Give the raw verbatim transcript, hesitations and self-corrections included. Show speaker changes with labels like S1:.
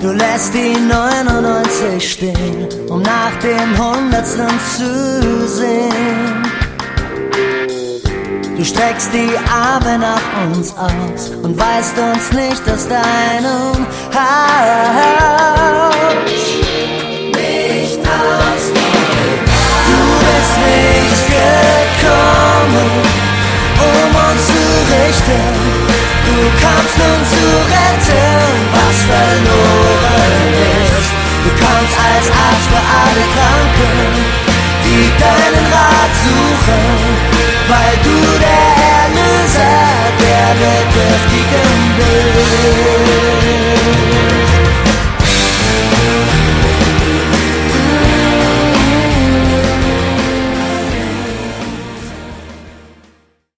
S1: Du lässt die neunundneunzig stehen, um nach dem Hundertsten zu sehen. Du streckst die Arme nach uns aus und weist uns nicht aus deinem Haus. Nicht aus deinem Haus. Du bist nicht gekommen, um uns zu richten. Du kamst nun zu retten, was verloren ist. Du kommst als Arzt für alle Kranken, die deinen Rat suchen, weil du der Erlöser der Bedürftigen bist.